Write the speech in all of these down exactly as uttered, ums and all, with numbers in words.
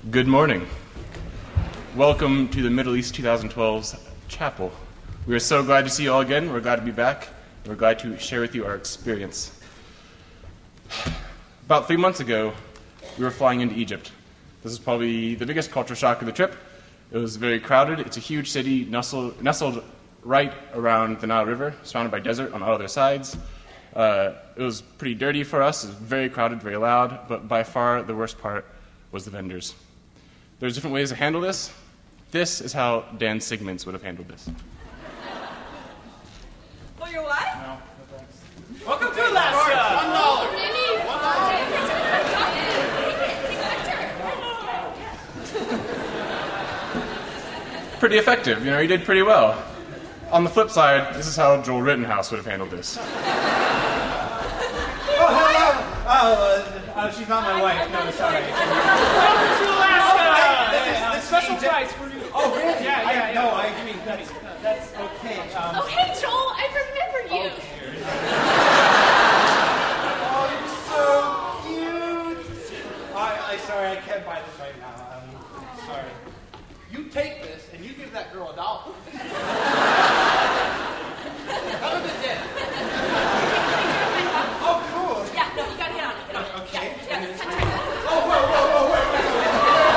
Good morning. Welcome to the Middle East twenty twelve's chapel. We are so glad to see you all again. We're glad to be back. And we're glad to share with you our experience. About three months ago, we were flying into Egypt. This is probably the biggest culture shock of the trip. It was very crowded. It's a huge city nestled, nestled right around the Nile River, surrounded by desert on all other sides. Uh, it was pretty dirty for us. It was very crowded, very loud, but by far the worst part was the vendors. There's different ways to handle this. This is how Dan Sigmund's would have handled this. Oh, your what? No, no thanks. Welcome to Alaska! One dollar. One Pretty effective. You know, he did pretty well. On the flip side, this is how Joel Rittenhouse would have handled this. Oh, hello! Oh, uh, uh, she's not my wife. No, sorry. Welcome to Alaska! Oh, hey, this is the special price for you. Oh, really? Yeah, yeah, yeah. No, I agree. That's, that's okay. Um, Oh, hey, Joel, I remember you. oh, you're so cute. I, I, sorry, I can't buy this right now. Um, sorry. You take this and you give that girl a dollar. Have a good day. Oh, cool. Yeah, no, you gotta get on it. Get on it. Okay. Yeah, yeah, touch, touch, touch. Oh, whoa, whoa, whoa, wait, wait, wait.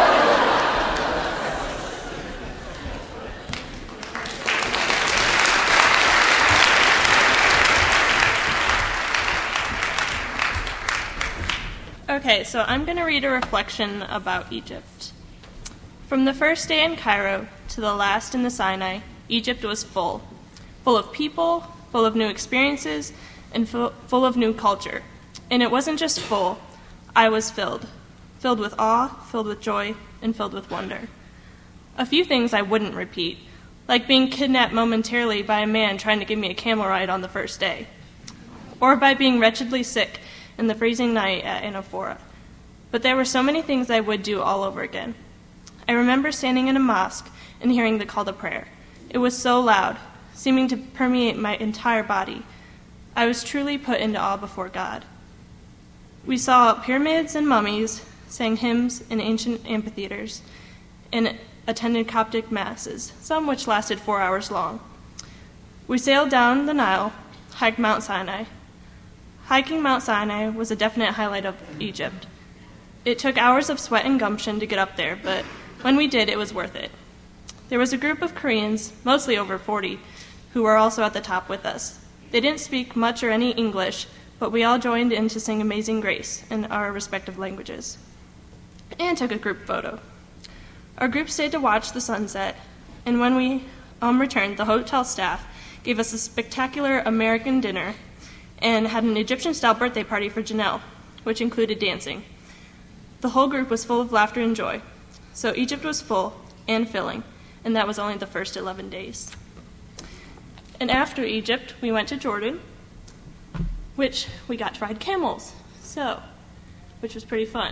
Okay, so I'm going to read a reflection about Egypt. From the first day in Cairo to the last in the Sinai, Egypt was full. Full of people, full of new experiences, and full, full of new culture. And it wasn't just full, I was filled. Filled with awe, filled with joy, and filled with wonder. A few things I wouldn't repeat, like being kidnapped momentarily by a man trying to give me a camel ride on the first day. Or by being wretchedly sick in the freezing night at Anaphora. But there were so many things I would do all over again. I remember standing in a mosque and hearing the call to prayer. It was so loud, seeming to permeate my entire body. I was truly put into awe before God. We saw pyramids and mummies, sang hymns in ancient amphitheaters, and attended Coptic masses, some which lasted four hours long. We sailed down the Nile, hiked Mount Sinai. Hiking Mount Sinai was a definite highlight of Egypt. It took hours of sweat and gumption to get up there, but when we did, it was worth it. There was a group of Koreans, mostly over forty, who were also at the top with us. They didn't speak much or any English, but we all joined in to sing Amazing Grace in our respective languages, and took a group photo. Our group stayed to watch the sunset, and when we um, returned, the hotel staff gave us a spectacular American dinner and had an Egyptian-style birthday party for Janelle, which included dancing. The whole group was full of laughter and joy. So Egypt was full and filling, and that was only the first eleven days. And after Egypt, we went to Jordan, which we got to ride camels, so, which was pretty fun.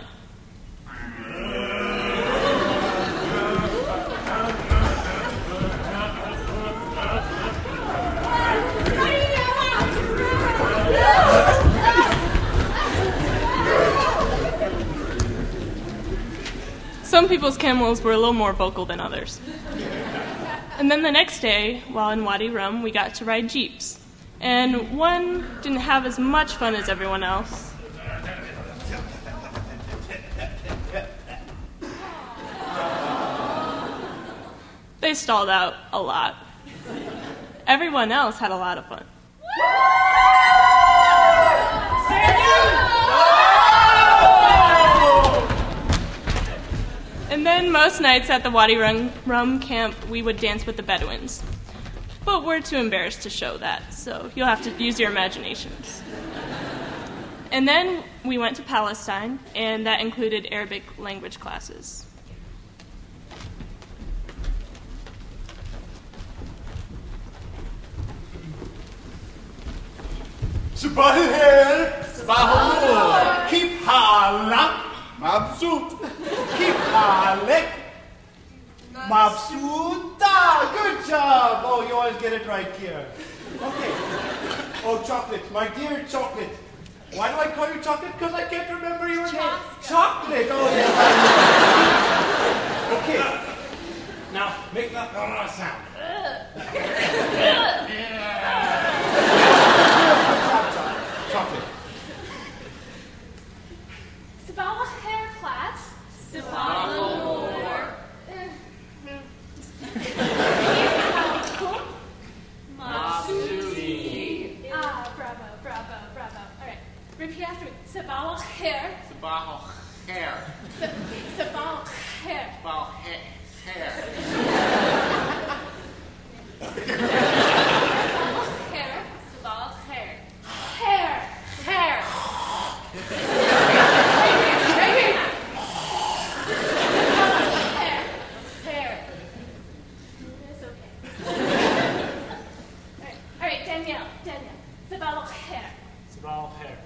Some people's camels were a little more vocal than others. And then the next day, while in Wadi Rum, we got to ride jeeps. And one didn't have as much fun as everyone else. They stalled out a lot. Everyone else had a lot of fun. And then most nights at the Wadi Rum, Rum camp, we would dance with the Bedouins. But we're too embarrassed to show that, so you'll have to use your imaginations. And then we went to Palestine, and that included Arabic language classes. Sabah al-Khair. Sabah al-Nur. Keep halak. Mabsoot. Keep halak. Mabsoota. Good job. Oh, you always get it right here. Okay. Oh, chocolate. My dear chocolate. Why do I call you chocolate? Because I can't remember your name. Chocolate. Oh, yes. Okay. Now, make that uh, sound. Chocolate. Sabala hair class. Sabala Masudi. Ah, bravo, bravo, bravo. All right. Repeat after me. Sabala hair. Sabal hair. Sabala hair. Sabal hair. Hair. Hair. Sabala hair. Hair. Hair. Right here now. Hair. Hair. It's okay. All right. All right, Danielle. Danielle. Sabala hair. Sabal hair.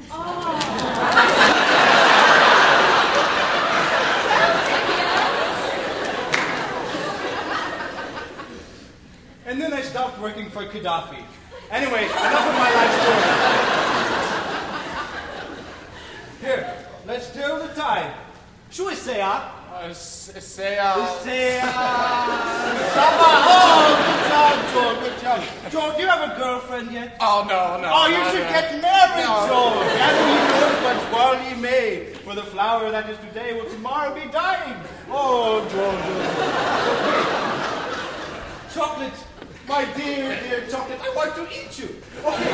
And then I stopped working for Gaddafi. Anyway, enough of my life story. Here, let's turn the tide. Shall we say ah? Uh, s- say, uh, Say ah. Oh, good job, Joel. Good job. Joel, do you have a girlfriend yet? oh, no, no. Oh, you no, should no. get married, No. Joel. Gather ye rosebuds while ye may, for the flower that is today will tomorrow be dying. Oh, Joel, Joel. Okay. Chocolate, my dear, dear chocolate, I want to eat you. Okay.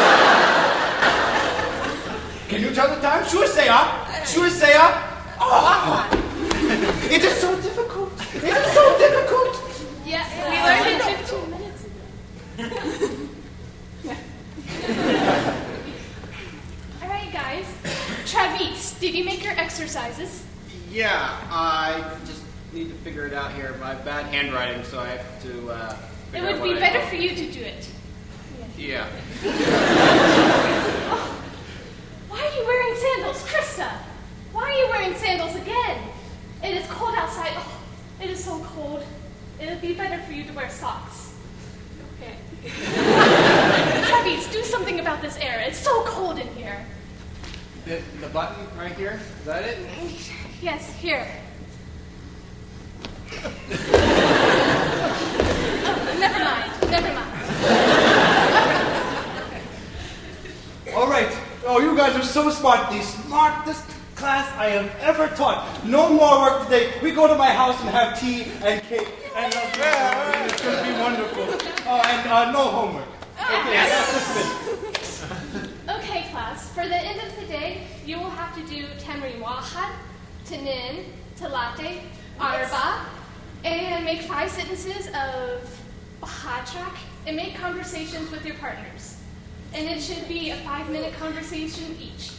Can you tell the time? Sure, say up. Sure, say up. Oh. It is so difficult. It is so difficult. Yeah, we learned it fifteen minutes ago. All right, guys. Travis, did you make your exercises? Yeah, I just need to figure it out here. I have bad handwriting, so I have to uh, It figure out would what be I better wrote. for you to do it. Yeah. Why are you wearing sandals, Krista? Why are you wearing sandals again? It is cold outside. Oh, it is so cold. It would be better for you to wear socks. Okay. Travis, do something about this air. It's so cold in here. The, the button right here, is that it? Yes, here. Oh, never mind. Never mind. All right. Oh, you guys are so smart. The smartest class I have ever taught. No more work today. We go to my house and have tea and cake. And uh, yeah, it's going to be wonderful. Oh, and uh, no homework. Okay, that's dismissed. Okay, class. For the end of the day, you will have to do Tamri Wahad, Tanin, Talate, Arba, and make five sentences of Bahadrak, and make conversations with your partners. And it should be a five-minute conversation each.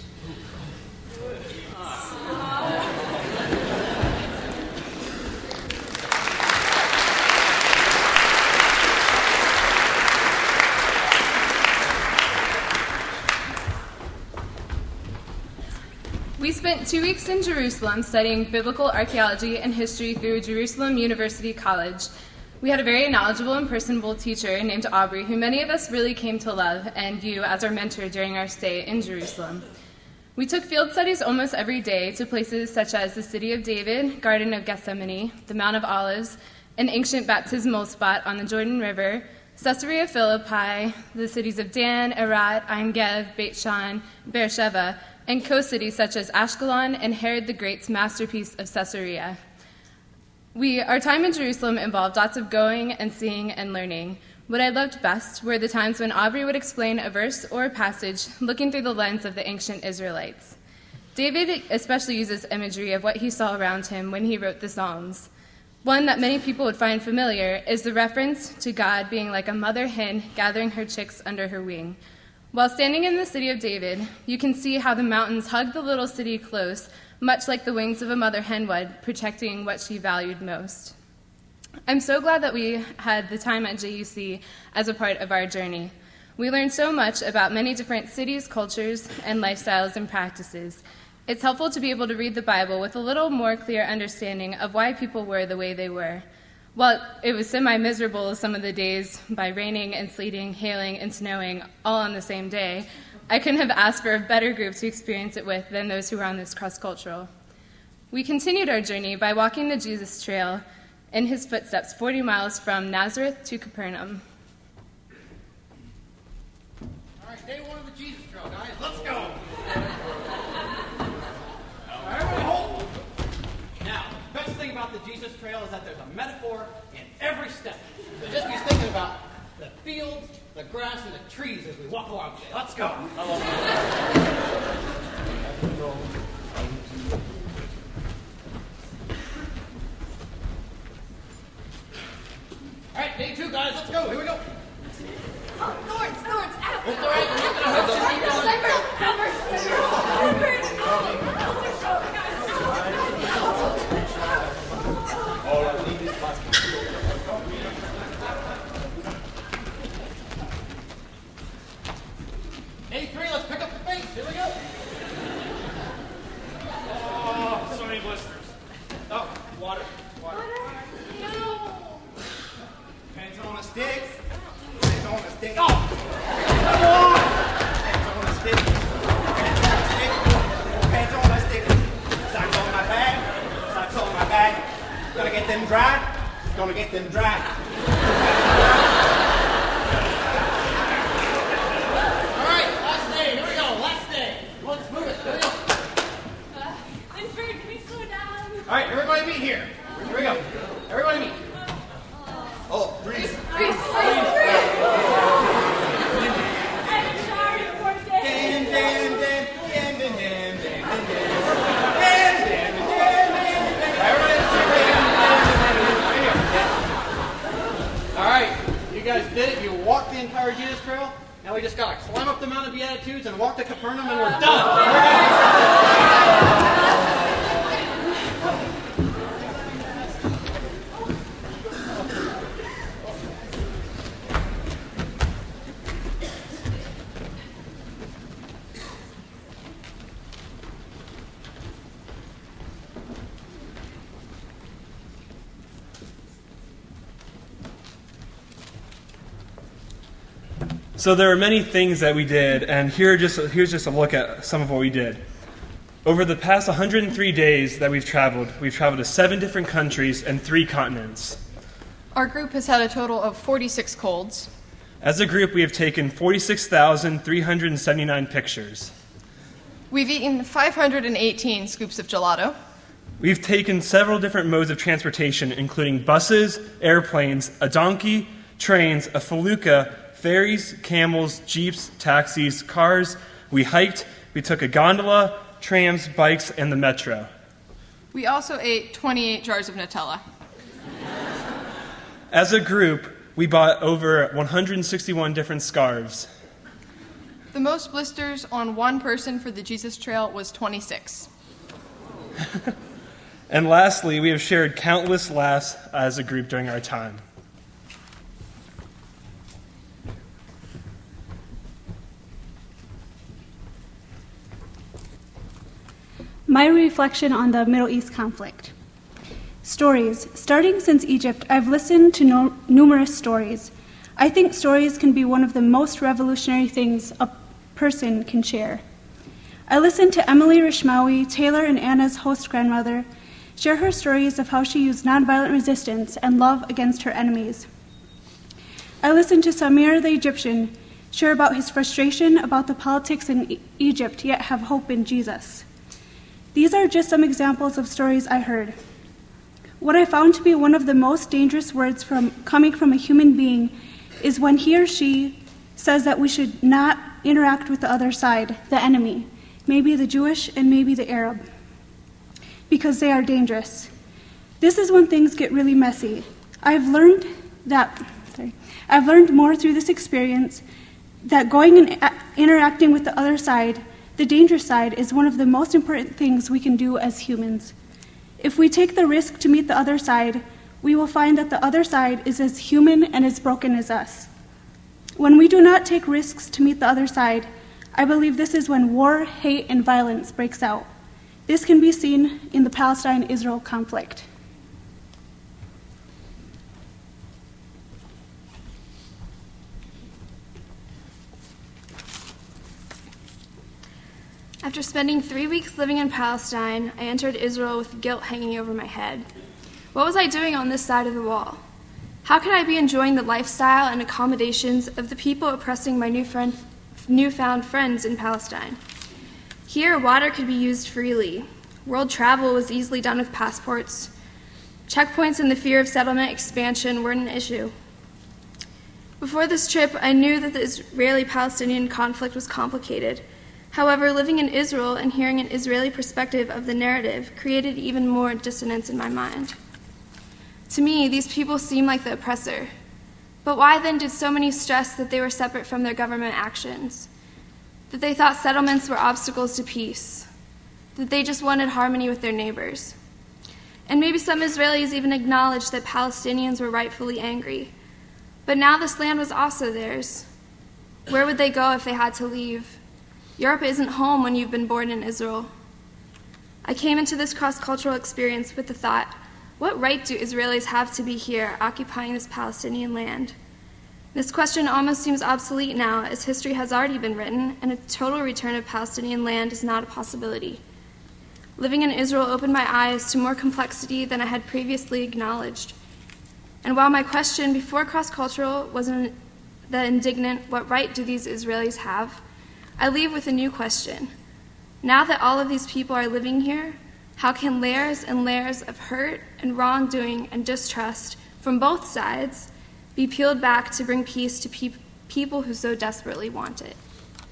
We spent two weeks in Jerusalem studying biblical archaeology and history through Jerusalem University College. We had a very knowledgeable and personable teacher named Aubrey, who many of us really came to love and view as our mentor during our stay in Jerusalem. We took field studies almost every day to places such as the City of David, Garden of Gethsemane, the Mount of Olives, an ancient baptismal spot on the Jordan River, Caesarea Philippi, the cities of Dan, Erat, Ein Gev, Beit Shan, Beersheba, and coast cities such as Ashkelon and Herod the Great's masterpiece of Caesarea. We, our time in Jerusalem involved lots of going and seeing and learning. What I loved best were the times when Aubrey would explain a verse or a passage looking through the lens of the ancient Israelites. David especially uses imagery of what he saw around him when he wrote the Psalms. One that many people would find familiar is the reference to God being like a mother hen gathering her chicks under her wing. While standing in the city of David, you can see how the mountains hug the little city close, much like the wings of a mother hen would, protecting what she valued most. I'm so glad that we had the time at J U C as a part of our journey. We learned so much about many different cities, cultures, and lifestyles and practices. It's helpful to be able to read the Bible with a little more clear understanding of why people were the way they were. While it was semi-miserable some of the days by raining and sleeting, hailing, and snowing all on the same day, I couldn't have asked for a better group to experience it with than those who were on this cross-cultural. We continued our journey by walking the Jesus Trail in his footsteps, forty miles from Nazareth to Capernaum. All right, day one of the Jesus Trail, guys. Let's go. All right, everybody hold. Now, the best thing about the Jesus Trail is that there's a metaphor in every step. So just be thinking about the fields, the grass, and the trees as we walk along today. Let's go. I love that. All right, day two, guys. Let's go. Here we go. Oh, Thorns, Thorns, out. It's all right. You're gonna have to keep going. Day three, let's pick up the pace. Here we go. Oh, so many blisters. Oh, water. Water. Hands on a stick. Hands on a stick. Oh! Come on! Hands on a stick. Hands on a stick. Hands on a stick. Socks on my back. Socks on my back. Gonna get them dry. Gonna get them dry. All right, last day. Here we go. Last day. Let's move it. Here we go. Uh, I'm afraid we slow down. All right, everybody meet here. Here we go. Everybody meet. Oh, breathe. Freeze, freeze, freeze. I'm sorry for this. Dan, dan, dan, dan, dan, dan, dan, dan, dan, dan, dan, dan. Everybody sit right here. All right, you guys did it. You walked the entire Jesus Trail. Now we just gotta climb up the Mount of Beatitudes and walk to Capernaum, and we're done. So there are many things that we did, and here just here's just a look at some of what we did. Over the past one hundred three days that we've traveled, we've traveled to seven different countries and three continents. Our group has had a total of forty-six colds. As a group, we have taken forty-six thousand three hundred seventy-nine pictures. We've eaten five hundred eighteen scoops of gelato. We've taken several different modes of transportation, including buses, airplanes, a donkey, trains, a felucca, ferries, camels, jeeps, taxis, cars. We hiked, we took a gondola, trams, bikes, and the metro. We also ate twenty-eight jars of Nutella. As a group, we bought over one hundred sixty-one different scarves. The most blisters on one person for the Jesus Trail was twenty-six. And lastly, we have shared countless laughs as a group during our time. My reflection on the Middle East conflict. Stories. Starting since Egypt, I've listened to no- numerous stories. I think stories can be one of the most revolutionary things a person can share. I listened to Emily Rishmawi, Taylor and Anna's host grandmother, share her stories of how she used nonviolent resistance and love against her enemies. I listened to Samir the Egyptian share about his frustration about the politics in e- Egypt, yet have hope in Jesus. These are just some examples of stories I heard. What I found to be one of the most dangerous words from coming from a human being is when he or she says that we should not interact with the other side, the enemy, maybe the Jewish and maybe the Arab, because they are dangerous. This is when things get really messy. I've learned that, sorry, I've learned more through this experience that going and a- interacting with the other side, the dangerous side, is one of the most important things we can do as humans. If we take the risk to meet the other side, we will find that the other side is as human and as broken as us. When we do not take risks to meet the other side, I believe this is when war, hate, and violence breaks out. This can be seen in the Palestine-Israel conflict. After spending three weeks living in Palestine, I entered Israel with guilt hanging over my head. What was I doing on this side of the wall? How could I be enjoying the lifestyle and accommodations of the people oppressing my new friend, newfound friends in Palestine? Here, water could be used freely. World travel was easily done with passports. Checkpoints and the fear of settlement expansion weren't an issue. Before this trip, I knew that the Israeli-Palestinian conflict was complicated. However, living in Israel and hearing an Israeli perspective of the narrative created even more dissonance in my mind. To me, these people seem like the oppressor. But why then did so many stress that they were separate from their government actions? That they thought settlements were obstacles to peace? That they just wanted harmony with their neighbors? And maybe some Israelis even acknowledged that Palestinians were rightfully angry. But now this land was also theirs. Where would they go if they had to leave? Europe isn't home when you've been born in Israel. I came into this cross-cultural experience with the thought, what right do Israelis have to be here occupying this Palestinian land? This question almost seems obsolete now, as history has already been written, and a total return of Palestinian land is not a possibility. Living in Israel opened my eyes to more complexity than I had previously acknowledged. And while my question before cross-cultural was an, the indignant, what right do these Israelis have, I leave with a new question. Now that all of these people are living here, how can layers and layers of hurt and wrongdoing and distrust from both sides be peeled back to bring peace to pe- people who so desperately want it?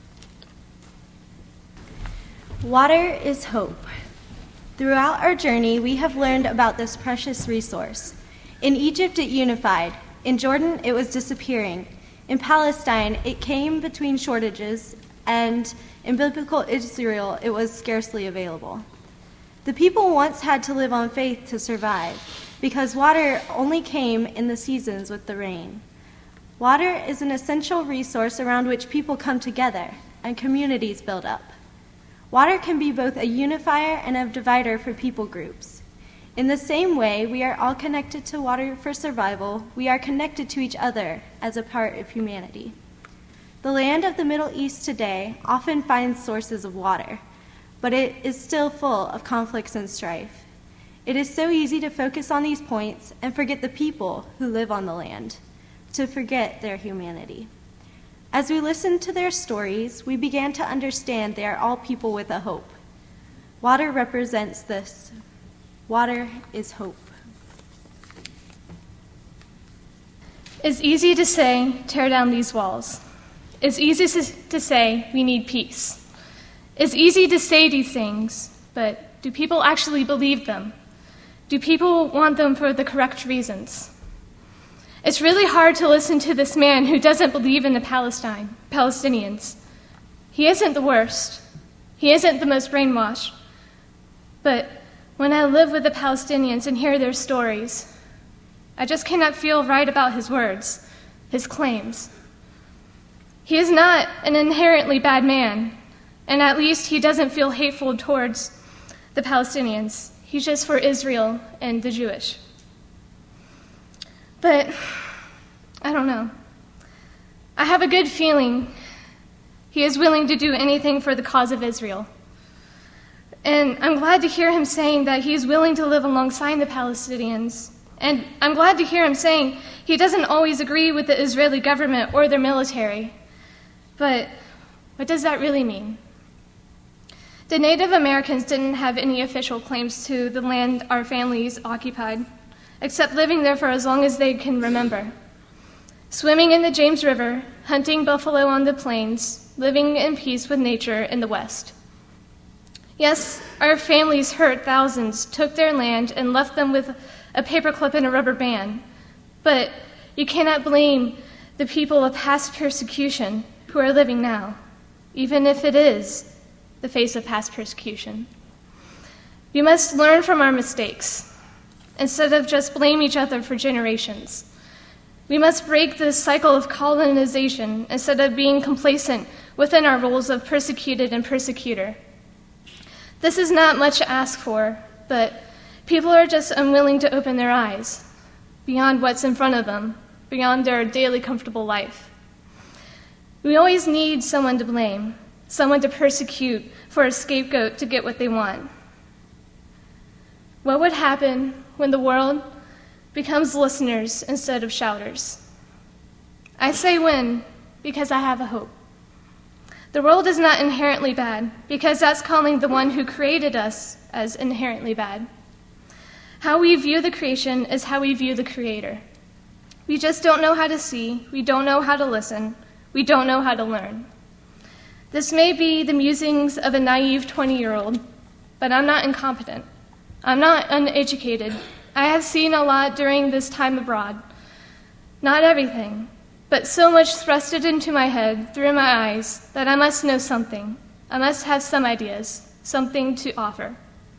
Water is hope. Throughout our journey, we have learned about this precious resource. In Egypt, it unified. In Jordan, it was disappearing. In Palestine, it came between shortages, and in biblical Israel, it was scarcely available. The people once had to live on faith to survive, because water only came in the seasons with the rain. Water is an essential resource around which people come together and communities build up. Water can be both a unifier and a divider for people groups. In the same way we are all connected to water for survival, we are connected to each other as a part of humanity. The land of the Middle East today often finds sources of water, but it is still full of conflicts and strife. It is so easy to focus on these points and forget the people who live on the land, to forget their humanity. As we listened to their stories, we began to understand they are all people with a hope. Water represents this. Water is hope. It's easy to say, tear down these walls. It's easy to say, we need peace. It's easy to say these things, but do people actually believe them? Do people want them for the correct reasons? It's really hard to listen to this man who doesn't believe in the Palestine, Palestinians. He isn't the worst. He isn't the most brainwashed. But when I live with the Palestinians and hear their stories, I just cannot feel right about his words, his claims. He is not an inherently bad man, and at least he doesn't feel hateful towards the Palestinians. He's just for Israel and the Jewish. But I don't know. I have a good feeling he is willing to do anything for the cause of Israel. And I'm glad to hear him saying that he's willing to live alongside the Palestinians. And I'm glad to hear him saying he doesn't always agree with the Israeli government or their military. But what does that really mean? The Native Americans didn't have any official claims to the land our families occupied, except living there for as long as they can remember. Swimming in the James River, hunting buffalo on the plains, living in peace with nature in the West. Yes, our families hurt thousands, took their land, and left them with a paperclip and a rubber band. But you cannot blame the people of past persecution who are living now, even if it is the face of past persecution. We must learn from our mistakes, instead of just blame each other for generations. We must break this cycle of colonization instead of being complacent within our roles of persecuted and persecutor. This is not much to ask for, but people are just unwilling to open their eyes beyond what's in front of them, beyond their daily comfortable life. We always need someone to blame, someone to persecute for a scapegoat to get what they want. What would happen when the world becomes listeners instead of shouters? I say when because I have a hope. The world is not inherently bad because that's calling the one who created us as inherently bad. How we view the creation is how we view the Creator. We just don't know how to see, we don't know how to listen, we don't know how to learn. This may be the musings of a naive twenty-year-old, but I'm not incompetent. I'm not uneducated. I have seen a lot during this time abroad. Not everything, but so much thrusted into my head through my eyes that I must know something. I must have some ideas, something to offer.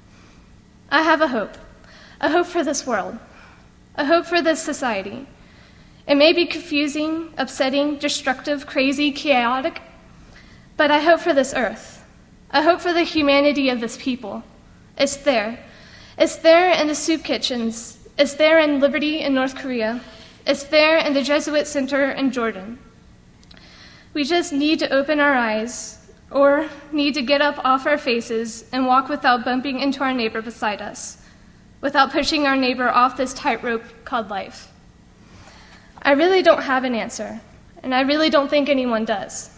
I have a hope, a hope for this world, a hope for this society. It may be confusing, upsetting, destructive, crazy, chaotic, but I hope for this earth. I hope for the humanity of this people. It's there. It's there in the soup kitchens. It's there in Liberty in North Korea. It's there in the Jesuit Center in Jordan. We just need to open our eyes or need to get up off our faces and walk without bumping into our neighbor beside us, without pushing our neighbor off this tightrope called life. I really don't have an answer, and I really don't think anyone does.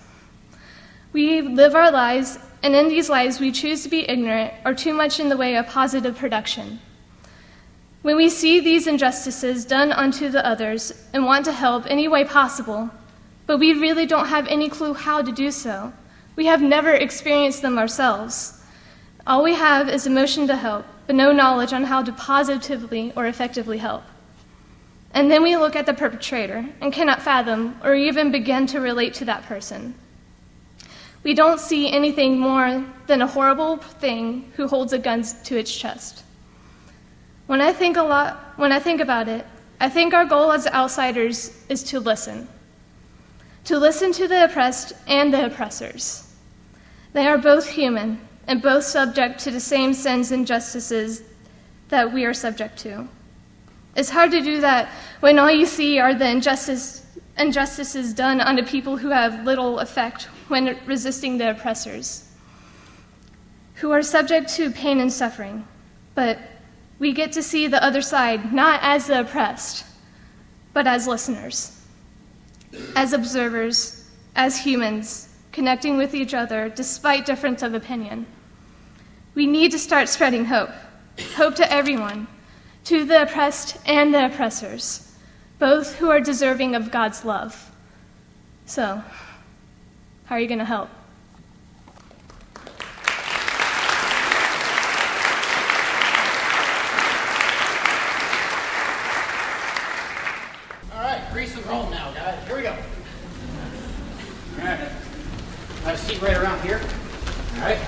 We live our lives, and in these lives we choose to be ignorant or too much in the way of positive production. When we see these injustices done unto the others and want to help any way possible, but we really don't have any clue how to do so, we have never experienced them ourselves. All we have is emotion to help, but no knowledge on how to positively or effectively help. And then we look at the perpetrator and cannot fathom or even begin to relate to that person. We don't see anything more than a horrible thing who holds a gun to its chest. When I think a lot, when I think about it, I think our goal as outsiders is to listen. To listen to the oppressed and the oppressors. They are both human and both subject to the same sins and injustices that we are subject to. It's hard to do that when all you see are the injustice, injustices done unto people who have little effect when resisting the oppressors, who are subject to pain and suffering. But we get to see the other side not as the oppressed, but as listeners, as observers, as humans, connecting with each other despite difference of opinion. We need to start spreading hope, hope to everyone, to the oppressed and the oppressors, both who are deserving of God's love. So, how are you going to help? All right, Grease and roll now, guys. Here we go. All right. Have a seat right around here. All right.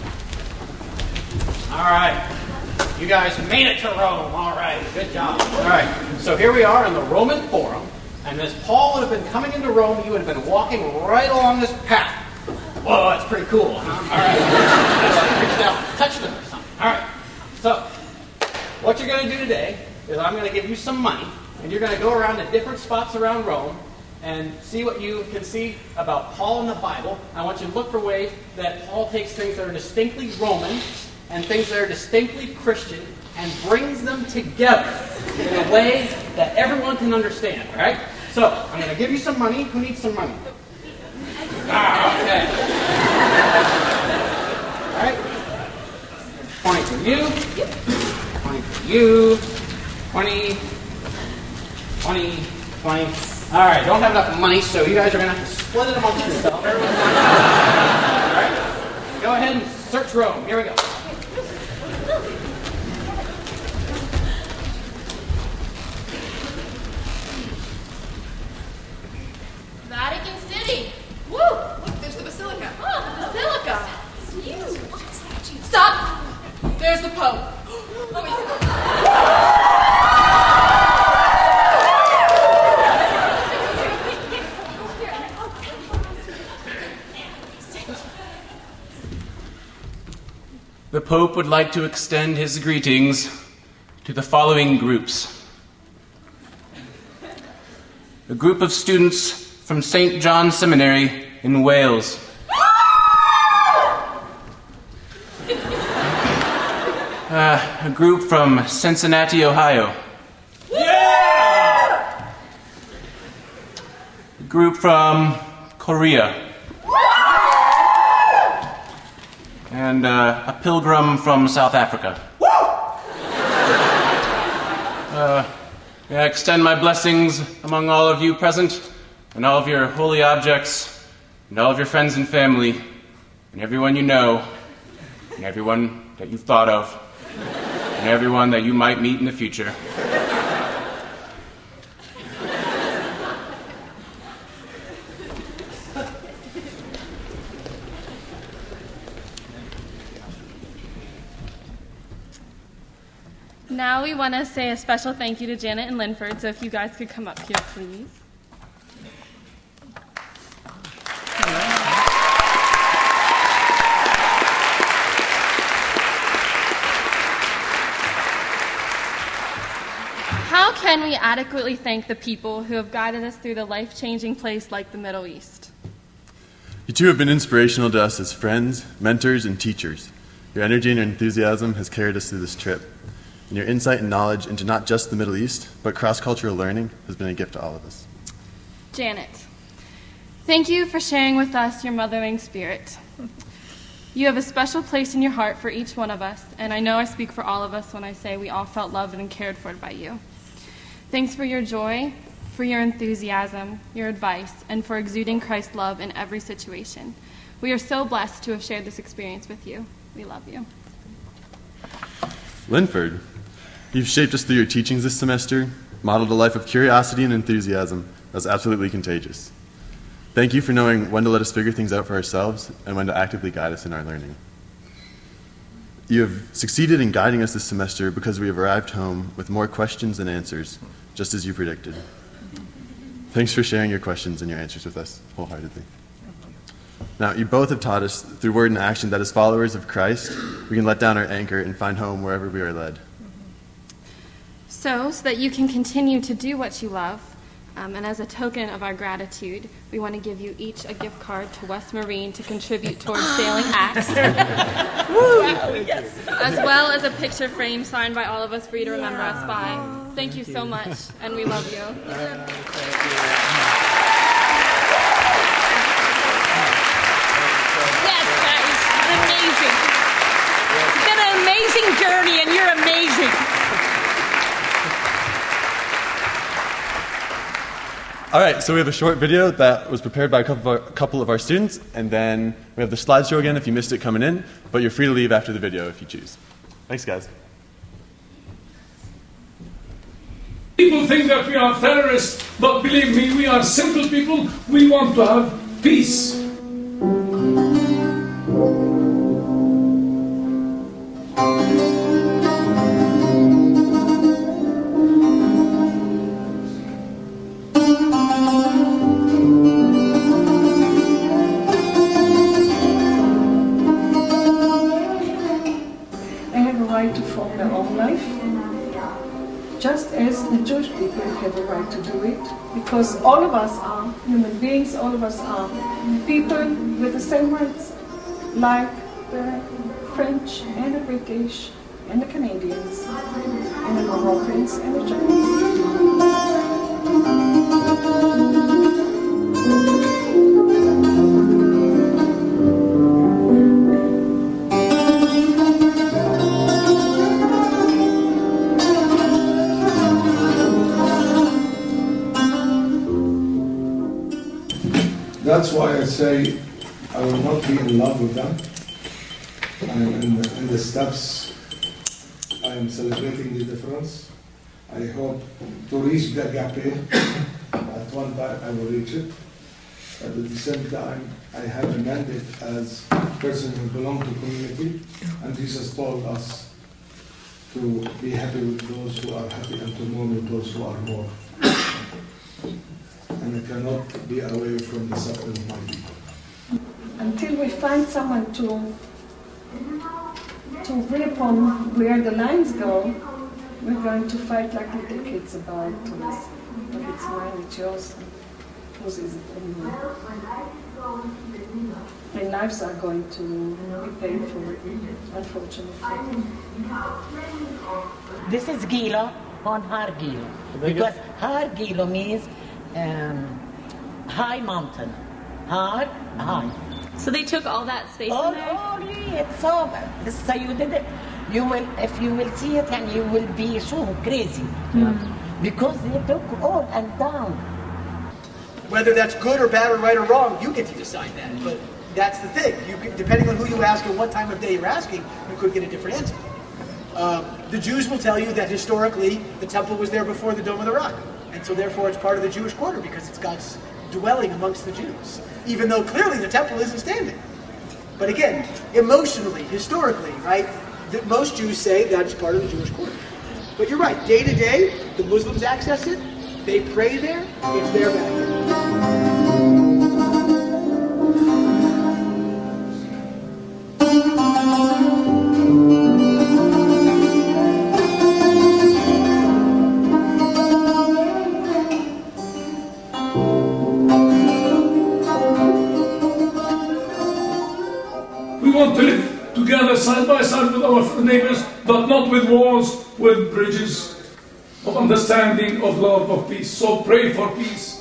All right. You guys made it to Rome. All right. Good job. All right. So here we are in the Roman Forum. And as Paul would have been coming into Rome, he would have been walking right along this path. Whoa, that's pretty cool, huh? All right. Reach down, touch them or something. All right. So, what you're going to do today is I'm going to give you some money, and you're going to go around to different spots around Rome and see what you can see about Paul in the Bible. I want you to look for ways that Paul takes things that are distinctly Roman and things that are distinctly Christian and brings them together in a way that everyone can understand, all right? So, I'm going to give you some money. Who needs some money? Ah, okay. All right. twenty for you. twenty for you. twenty. twenty. twenty. All right, don't have enough money, so you guys are going to have to split it amongst yourselves. All right. Go ahead and search Rome. Here we go. Vatican City. Woo! Look, there's the Basilica. Oh, the Basilica. It's huge. Stop. There's the Pope. Oh, wait. The Pope would like to extend his greetings to the following groups. A group of students from Saint John Seminary in Wales. Uh, a group from Cincinnati, Ohio. Yeah! A group from Korea. And uh, a pilgrim from South Africa. Uh, may I extend my blessings among all of you present, and all of your holy objects, and all of your friends and family, and everyone you know, and everyone that you've thought of, and everyone that you might meet in the future. Now we want to say a special thank you to Janet and Linford, so if you guys could come up here, please. How can we adequately thank the people who have guided us through the life-changing place like the Middle East? You two have been inspirational to us as friends, mentors, and teachers. Your energy and enthusiasm has carried us through this trip. And your insight and knowledge into not just the Middle East, but cross-cultural learning has been a gift to all of us. Janet, thank you for sharing with us your mothering spirit. You have a special place in your heart for each one of us, and I know I speak for all of us when I say we all felt loved and cared for by you. Thanks for your joy, for your enthusiasm, your advice, and for exuding Christ's love in every situation. We are so blessed to have shared this experience with you. We love you. Linford, you've shaped us through your teachings this semester, modeled a life of curiosity and enthusiasm that was absolutely contagious. Thank you for knowing when to let us figure things out for ourselves and when to actively guide us in our learning. You have succeeded in guiding us this semester because we have arrived home with more questions than answers, just as you predicted. Thanks for sharing your questions and your answers with us wholeheartedly. Now, you both have taught us through word and action that as followers of Christ, we can let down our anchor and find home wherever we are led. So, so that you can continue to do what you love, um, and as a token of our gratitude, we want to give you each a gift card to West Marine to contribute towards Sailing Acts, as well as a picture frame signed by all of us for you to remember us by. Thank you so much, and we love you. Amazing. It's been an amazing journey, and you're amazing. All right, so we have a short video that was prepared by a couple of our, couple of our students, and then we have the slideshow again if you missed it coming in, but you're free to leave after the video if you choose. Thanks, guys. People think that we are terrorists, but believe me, we are simple people. We want to have peace. Just as the Jewish people have a right to do it, because all of us are human beings, all of us are people with the same rights, like the French and the British and the Canadians and the Moroccans and the Chinese. That's why I say I will not be in love with them. I am in the, in the steps. I am celebrating the difference. I hope to reach the agape. At one time I will reach it. But at the same time, I have a mandate as a person who belongs to the community. And Jesus told us to be happy with those who are happy and to mourn with those who are mourn. And I cannot be away from the suffering of my people. Until we find someone to to agree upon where the lines go, we're going to fight like little kids about this. If it's mine, it's yours. Whose is it anyway? Their lives are going to be painful, unfortunately. This is Gilo on Har Gilo, because Har Gilo means um, high mountain. Har, high. So they took all that space Oh, in there? oh, yeah, so, so you did it. You will, if you will see it, and you will be so crazy, Mm. because they took all and down. Whether that's good or bad or right or wrong, you get to decide that. But that's the thing. You could, depending on who you ask and what time of day you're asking, you could get a different answer. Um, the Jews will tell you that historically the temple was there before the Dome of the Rock, and so therefore it's part of the Jewish quarter because it's God's dwelling amongst the Jews, even though clearly the temple isn't standing. But again, emotionally, historically, right, that most Jews say that is part of the Jewish quarter. But you're right, day to day, the Muslims access it, they pray there, it's their backyard. We want to live together side by side with our neighbors, but not with walls, with bridges of understanding, of love, of peace. So pray for peace.